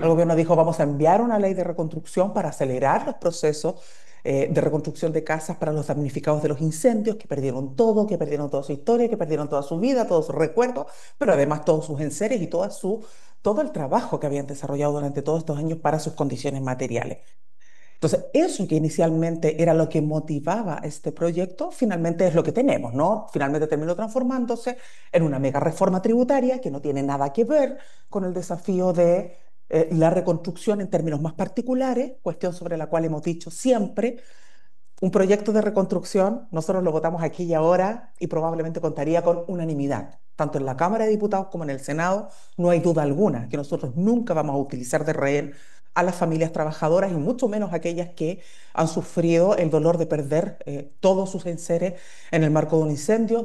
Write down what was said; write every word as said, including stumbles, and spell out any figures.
El Ujú. gobierno dijo, vamos a enviar una ley de reconstrucción para acelerar los procesos eh, de reconstrucción de casas para los damnificados de los incendios, que perdieron todo, que perdieron toda su historia, que perdieron toda su vida, todos sus recuerdos, pero además todos sus enseres y toda su, todo el trabajo que habían desarrollado durante todos estos años para sus condiciones materiales. Entonces, eso que inicialmente era lo que motivaba este proyecto, finalmente es lo que tenemos, ¿no? Finalmente terminó transformándose en una mega reforma tributaria que no tiene nada que ver con el desafío de eh, la reconstrucción en términos más particulares, cuestión sobre la cual hemos dicho siempre un proyecto de reconstrucción, nosotros lo votamos aquí y ahora y probablemente contaría con unanimidad, tanto en la Cámara de Diputados como en el Senado. No hay duda alguna que nosotros nunca vamos a utilizar de rehén a las familias trabajadoras y mucho menos aquellas que han sufrido el dolor de perder eh, todos sus enseres en el marco de un incendio.